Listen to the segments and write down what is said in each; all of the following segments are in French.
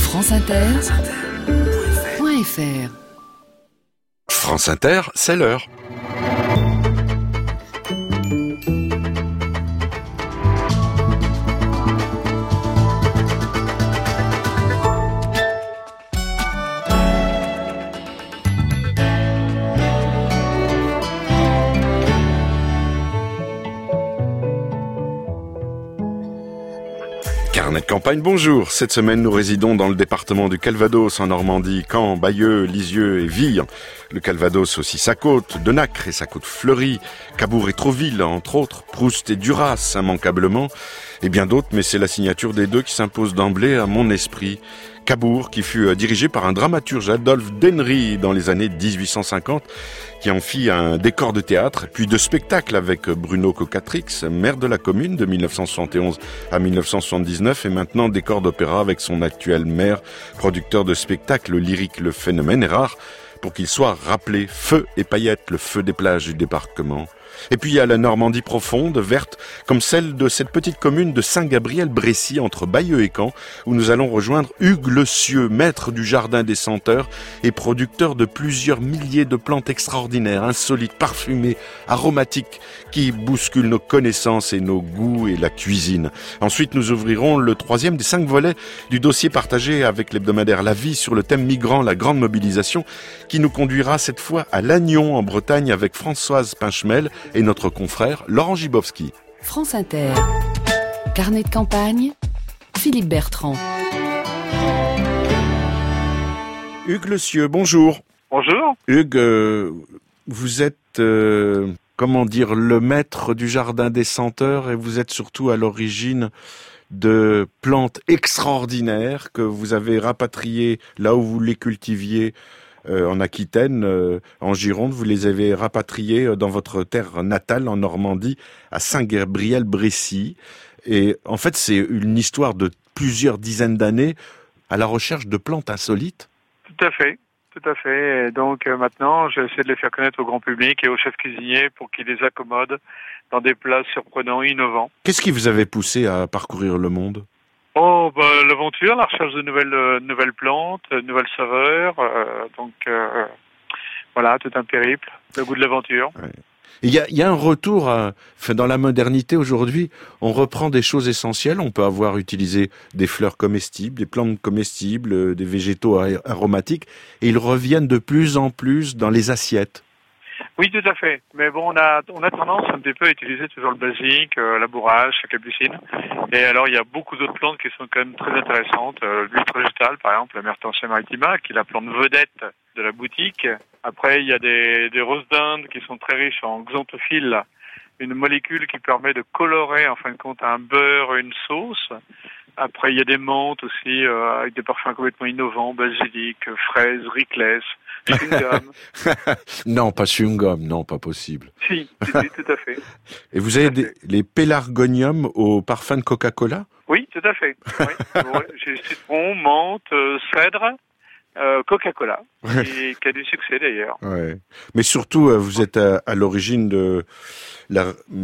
franceinter.fr. France Inter, c'est l'heure. Carnet de campagne, bonjour. Cette semaine, nous résidons dans le département du Calvados, en Normandie, Caen, Bayeux, Lisieux et Vire. Le Calvados aussi sa côte, de Nacre et sa côte fleurie, Cabourg et Trouville, entre autres, Proust et Duras, immanquablement, et bien d'autres, mais c'est la signature des deux qui s'impose d'emblée à mon esprit. Cabourg, qui fut dirigé par un dramaturge, Adolphe Dennery, dans les années 1850, qui en fit un décor de théâtre, puis de spectacle avec Bruno Cocatrix, maire de la commune de 1971 à 1979, et maintenant décor d'opéra avec son actuel maire, producteur de spectacles lyriques. Le phénomène est rare pour qu'il soit rappelé. Feu et paillettes, le feu des plages du débarquement. Et puis il y a la Normandie profonde, verte, comme celle de cette petite commune de Saint-Gabriel-Brécy, entre Bayeux et Caen, où nous allons rejoindre Hugues Le Sieux, maître du Jardin des Senteurs et producteur de plusieurs milliers de plantes extraordinaires, insolites, parfumées, aromatiques, qui bousculent nos connaissances et nos goûts et la cuisine. Ensuite, nous ouvrirons le 3e des 5 volets du dossier partagé avec l'hebdomadaire La Vie sur le thème migrant, la grande mobilisation, qui nous conduira cette fois à Lannion, en Bretagne, avec Françoise Pinchemel et notre confrère Laurent Gibowski. France Inter. Carnet de campagne, Philippe Bertrand. Hugues Le Sieux, bonjour. Bonjour. Hugues, vous êtes, le maître du Jardin des Senteurs, et vous êtes surtout à l'origine de plantes extraordinaires que vous avez rapatriées là où vous les cultiviez en Aquitaine, en Gironde. Vous les avez rapatriées dans votre terre natale, en Normandie, à Saint-Gabriel-Brécy. Et en fait, c'est une histoire de plusieurs dizaines d'années à la recherche de plantes insolites. Tout à fait. Et donc maintenant, j'essaie de les faire connaître au grand public et aux chefs cuisiniers pour qu'ils les accommodent dans des plats surprenants, innovants. Qu'est-ce qui vous avait poussé à parcourir le monde ? L'aventure, la recherche de nouvelles plantes, de nouvelles saveurs. Voilà, tout un périple, le goût de l'aventure. Ouais. Il y a un retour dans la modernité aujourd'hui. On reprend des choses essentielles. On peut avoir utilisé des fleurs comestibles, des plantes comestibles, des végétaux aromatiques, et ils reviennent de plus en plus dans les assiettes. Oui, tout à fait. Mais bon, on a tendance un petit peu à utiliser toujours le basique, la bourrache, la capucine. Et alors, il y a beaucoup d'autres plantes qui sont quand même très intéressantes. L'huître végétale, par exemple, la Mertensia maritima, qui est la plante vedette de la boutique. Après, il y a des roses d'Inde qui sont très riches en xanthophile, une molécule qui permet de colorer, en fin de compte, un beurre, une sauce. Après, il y a des menthes aussi, avec des parfums complètement innovants, basilic, fraises, riclès, chewing-gum. Non, pas chewing-gum, non, pas possible. Si, tout à fait. Et vous avez les pélargoniums au parfum de Coca-Cola ? Oui, tout à fait. Oui. J'ai citron, menthe, cèdre, Coca-Cola, qui a du succès d'ailleurs. Ouais. Mais surtout, vous êtes à l'origine de la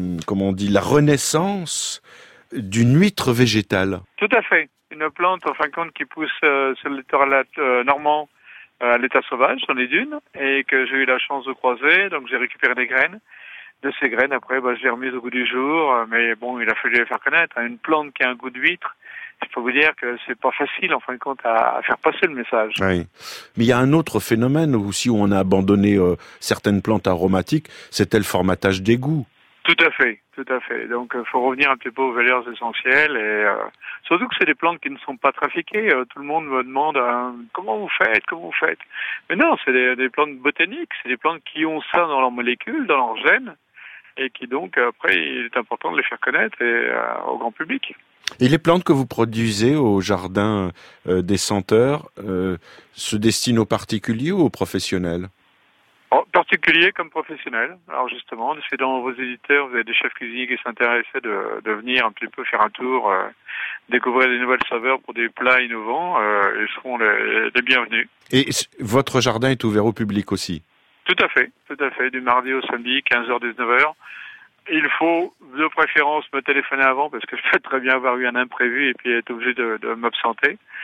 renaissance d'une huître végétale. Tout à fait. Une plante, en fin de compte, qui pousse sur le littoral normand à l'état sauvage, dans les dunes, et que j'ai eu la chance de croiser. Donc j'ai récupéré des graines. De ces graines, après, je les ai remises au goût du jour. Mais bon, il a fallu les faire connaître. Une plante qui a un goût de huître, je peux vous dire que c'est pas facile, en fin de compte, à faire passer le message. Oui. Mais il y a un autre phénomène aussi où on a abandonné certaines plantes aromatiques, c'était le formatage d'égout. Tout à fait. Donc, il faut revenir un petit peu aux valeurs essentielles et surtout que c'est des plantes qui ne sont pas trafiquées. Tout le monde me demande comment vous faites. Mais non, c'est des plantes botaniques. C'est des plantes qui ont ça dans leurs molécules, dans leurs gènes, et qui donc après il est important de les faire connaître au grand public. Et les plantes que vous produisez au Jardin des Senteurs se destinent aux particuliers ou aux professionnels ? Particulier comme professionnel. Alors justement, c'est dans vos éditeurs, vous avez des chefs cuisiniers qui s'intéressaient de venir un petit peu faire un tour, découvrir des nouvelles saveurs pour des plats innovants, ils seront les bienvenus. Et votre jardin est ouvert au public aussi ? Tout à fait, du mardi au samedi, 15h-19h. Il faut de préférence me téléphoner avant parce que je peux très bien avoir eu un imprévu et puis être obligé de m'absenter.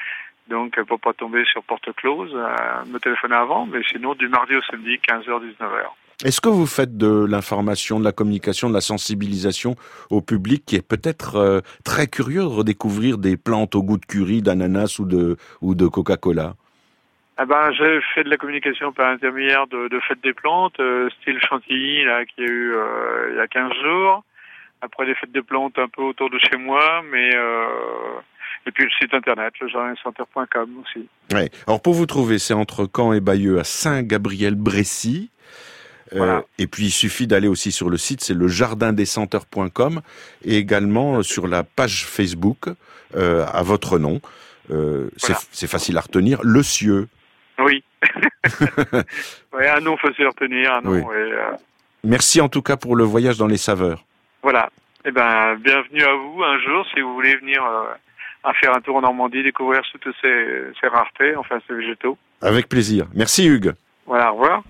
Donc, pour pas tomber sur porte close, me téléphoner avant, mais sinon, du mardi au samedi, 15h-19h. Est-ce que vous faites de l'information, de la communication, de la sensibilisation au public qui est peut-être très curieux de redécouvrir des plantes au goût de curry, d'ananas ou de Coca-Cola? J'ai fait de la communication par intermédiaire de fêtes des plantes, style Chantilly, là, qu'il y a eu il y a 15 jours. Après des fêtes des plantes un peu autour de chez moi, mais et puis le site internet, lejardincentre.com aussi. Ouais. Alors pour vous trouver, c'est entre Caen et Bayeux, à Saint-Gabriel-Brécy. Voilà. Et puis il suffit d'aller aussi sur le site, c'est lejardindescenteurs.com, et également sur la page Facebook à votre nom. Voilà. C'est facile à retenir, Le Cieux. Oui. Ouais, un nom facile à retenir, un nom. Oui. Merci en tout cas pour le voyage dans les saveurs. Voilà. Bienvenue à vous un jour si vous voulez venir à faire un tour en Normandie, découvrir toutes ces raretés, enfin ces végétaux. Avec plaisir. Merci Hugues. Voilà, au revoir.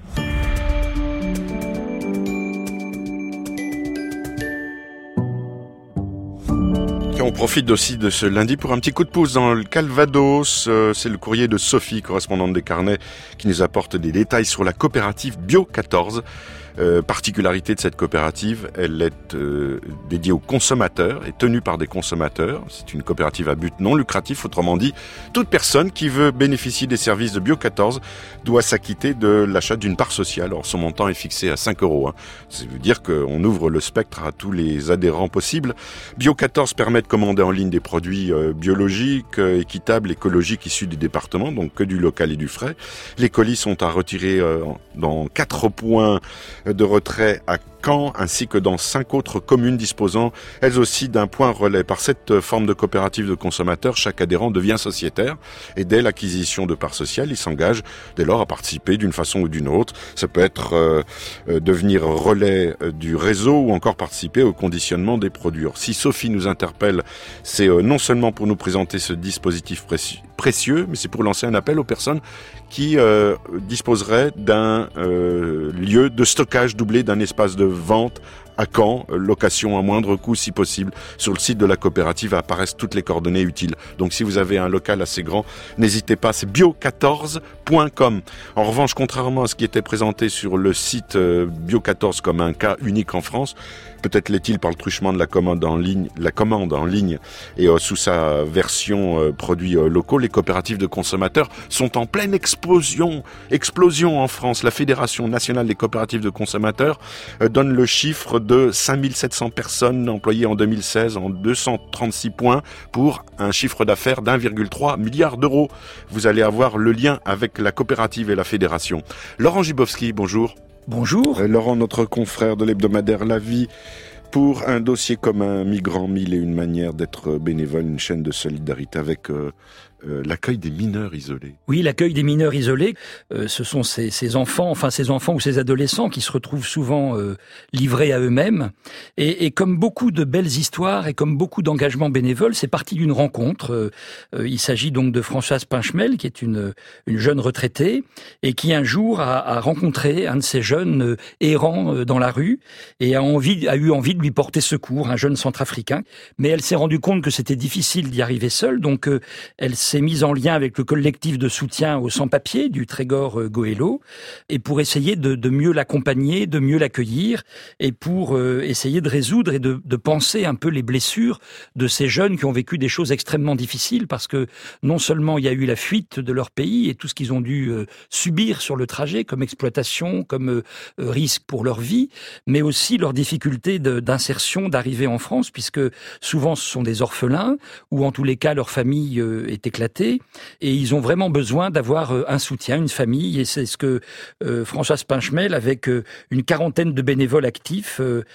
On profite aussi de ce lundi pour un petit coup de pouce dans le Calvados. C'est le courrier de Sophie, correspondante des Carnets, qui nous apporte des détails sur la coopérative Bio 14. Particularité de cette coopérative, elle est dédiée aux consommateurs et tenue par des consommateurs. C'est une coopérative à but non lucratif, autrement dit, toute personne qui veut bénéficier des services de Bio 14 doit s'acquitter de l'achat d'une part sociale. Or, son montant est fixé à 5 €. Ça veut dire qu'on ouvre le spectre à tous les adhérents possibles. Bio 14 permet de commander en ligne des produits biologiques, équitables, écologiques issus des départements, donc que du local et du frais. Les colis sont à retirer dans 4 points de retrait à Caen, ainsi que dans 5 autres communes disposant, elles aussi, d'un point relais. Par cette forme de coopérative de consommateurs, chaque adhérent devient sociétaire, et dès l'acquisition de parts sociales, il s'engage dès lors à participer d'une façon ou d'une autre. Ça peut être devenir relais du réseau, ou encore participer au conditionnement des produits. Or, si Sophie nous interpelle, c'est non seulement pour nous présenter ce dispositif précieux, mais c'est pour lancer un appel aux personnes qui disposeraient d'un lieu de stockage doublé d'un espace de vente à Caen, location à moindre coût si possible. Sur le site de la coopérative apparaissent toutes les coordonnées utiles. Donc si vous avez un local assez grand, n'hésitez pas, c'est bio14.com. En revanche, contrairement à ce qui était présenté sur le site Bio14 comme un cas unique en France, peut-être l'est-il par le truchement de la commande en ligne et sous sa version produits locaux, les coopératives de consommateurs sont en pleine explosion en France. La Fédération nationale des coopératives de consommateurs donne le chiffre de 5700 personnes employées en 2016 en 236 points pour un chiffre d'affaires d'1,3 milliard d'euros. Vous allez avoir le lien avec la coopérative et la fédération. Laurent Gibowski, bonjour. Bonjour. Laurent, notre confrère de l'hebdomadaire La Vie, pour un dossier commun, migrants, 1001 manières d'être bénévole, une chaîne de solidarité avec l'accueil des mineurs isolés. Oui, l'accueil des mineurs isolés, ce sont ces enfants ou ces adolescents qui se retrouvent souvent livrés à eux-mêmes. Et comme beaucoup de belles histoires et comme beaucoup d'engagements bénévoles, c'est parti d'une rencontre. Il s'agit donc de Françoise Pinchemel, qui est une jeune retraitée, et qui un jour a rencontré un de ces jeunes errants dans la rue, et a eu envie de lui porter secours, un jeune centrafricain. Mais elle s'est rendue compte que c'était difficile d'y arriver seule, donc elle s'est mise en lien avec le collectif de soutien aux sans-papiers du Trégor Goëlo, et pour essayer de mieux l'accompagner, de mieux l'accueillir, et pour essayer de résoudre et de penser un peu les blessures de ces jeunes qui ont vécu des choses extrêmement difficiles, parce que non seulement il y a eu la fuite de leur pays et tout ce qu'ils ont dû subir sur le trajet, comme exploitation, comme risque pour leur vie, mais aussi leurs difficultés d'insertion, d'arrivée en France, puisque souvent ce sont des orphelins, ou en tous les cas leur famille est éclatée, et ils ont vraiment besoin d'avoir un soutien, une famille, et c'est ce que Françoise Pinchemel, avec une quarantaine de bénévoles actifs,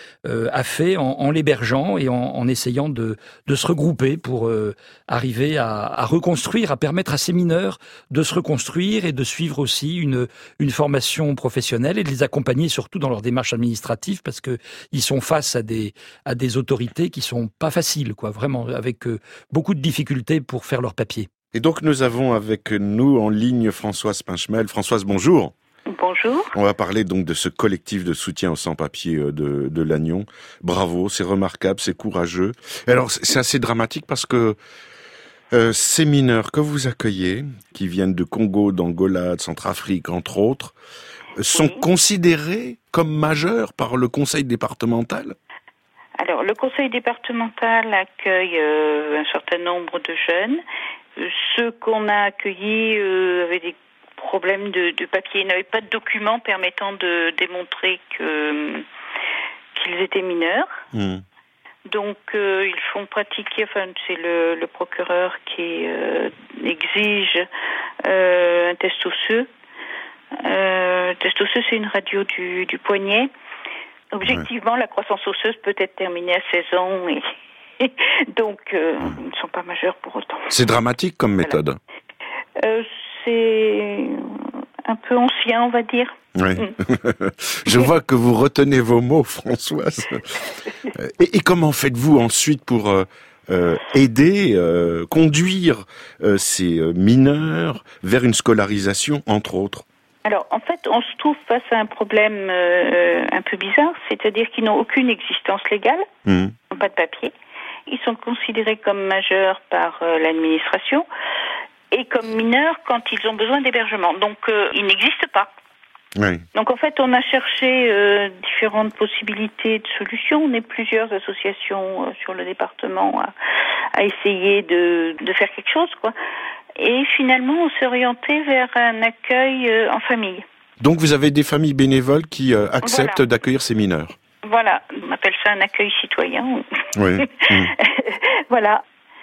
a fait en l'hébergeant et en essayant de se regrouper pour arriver à reconstruire, à permettre à ces mineurs de se reconstruire et de suivre aussi une formation professionnelle et de les accompagner surtout dans leur démarche administrative, parce que ils sont face à des autorités qui sont pas faciles, quoi, vraiment, avec beaucoup de difficultés pour faire leurs papiers. Et donc nous avons avec nous en ligne Françoise Pinchemel. Françoise, bonjour. Bonjour. On va parler donc de ce collectif de soutien aux sans-papiers de Lannion. Bravo, c'est remarquable, c'est courageux. Alors c'est assez dramatique parce que Ces mineurs que vous accueillez, qui viennent de Congo, d'Angola, de Centrafrique, entre autres, sont considérés comme majeurs par le conseil départemental ? Alors, le conseil départemental accueille un certain nombre de jeunes. Ceux qu'on a accueillis avaient des problèmes de papier, ils n'avaient pas de documents permettant de démontrer qu'ils étaient mineurs. Donc, ils font pratiquer, c'est le procureur qui exige un test osseux. Test osseux, c'est une radio du poignet. Objectivement, la croissance osseuse peut être terminée à 16 ans et donc ils ne sont pas majeurs pour autant. C'est dramatique comme méthode. C'est un peu ancien, on va dire. Oui. Je vois que vous retenez vos mots, Françoise. Et comment faites-vous ensuite pour aider, conduire ces mineurs vers une scolarisation, entre autres ? Alors, en fait, on se trouve face à un problème un peu bizarre, c'est-à-dire qu'ils n'ont aucune existence légale, ils n'ont pas de papier, ils sont considérés comme majeurs par l'administration et comme mineurs quand ils ont besoin d'hébergement. Donc, ils n'existent pas. Oui. Donc, en fait, on a cherché différentes possibilités de solutions. On est plusieurs associations sur le département à essayer de faire quelque chose, quoi. Et finalement, on s'est orienté vers un accueil en famille. Donc vous avez des familles bénévoles qui acceptent d'accueillir ces mineurs. Voilà, on appelle ça un accueil citoyen. Oui. Voilà.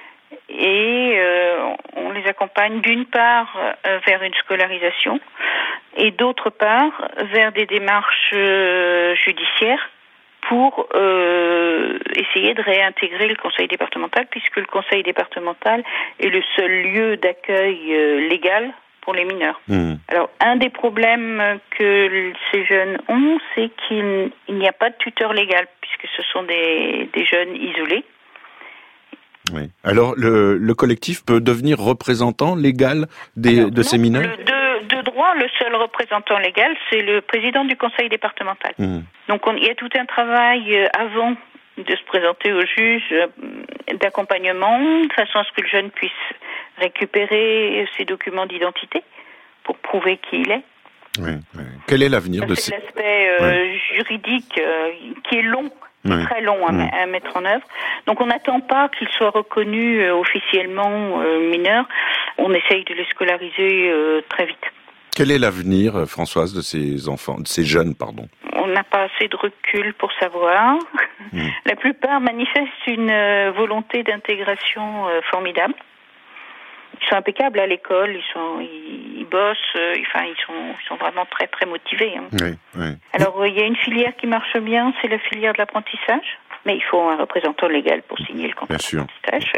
Et on les accompagne d'une part vers une scolarisation et d'autre part vers des démarches judiciaires pour essayer de réintégrer le conseil départemental, puisque le conseil départemental est le seul lieu d'accueil légal pour les mineurs. Alors, un des problèmes que ces jeunes ont, c'est qu'il n'y a pas de tuteur légal, puisque ce sont des jeunes isolés. Oui. Alors, le collectif peut devenir représentant légal de ces mineurs ? De droit, le seul représentant légal, c'est le président du conseil départemental. Donc, il y a tout un travail avant de se présenter au juge d'accompagnement, de façon à ce que le jeune puisse récupérer ses documents d'identité pour prouver qui il est. Oui. Quel est l'avenir de ces... C'est l'aspect juridique qui est long. C'est très long à mettre en œuvre. Donc on n'attend pas qu'ils soient reconnus officiellement mineurs. On essaye de les scolariser très vite. Quel est l'avenir, Françoise, de ces enfants, de ces jeunes, pardon ? On n'a pas assez de recul pour savoir. La plupart manifestent une volonté d'intégration formidable. Ils sont impeccables à l'école, ils bossent, ils sont vraiment très très motivés. Oui. Alors il y a une filière qui marche bien, c'est la filière de l'apprentissage, mais il faut un représentant légal pour signer le contrat d'apprentissage.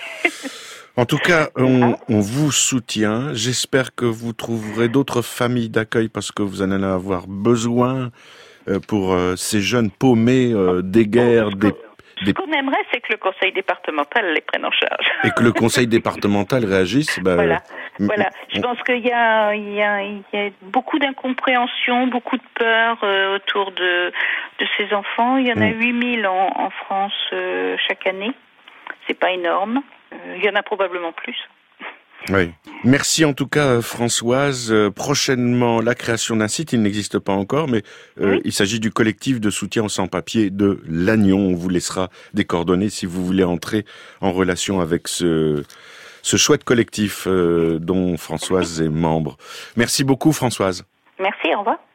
En tout cas, on vous soutient. J'espère que vous trouverez d'autres familles d'accueil parce que vous en allez avoir besoin pour ces jeunes paumés des guerres, Ce qu'on aimerait, c'est que le conseil départemental les prenne en charge. Et que le conseil départemental réagisse. Voilà. Je pense qu'il y a beaucoup d'incompréhension, beaucoup de peur autour de ces enfants. Il y en a 8000 en France chaque année. C'est pas énorme. Il y en a probablement plus. Oui. Merci en tout cas Françoise. Prochainement, la création d'un site, il n'existe pas encore, mais il s'agit du collectif de soutien aux sans-papiers de Lannion. On vous laissera des coordonnées si vous voulez entrer en relation avec ce chouette collectif dont Françoise est membre. Merci beaucoup Françoise. Merci, au revoir.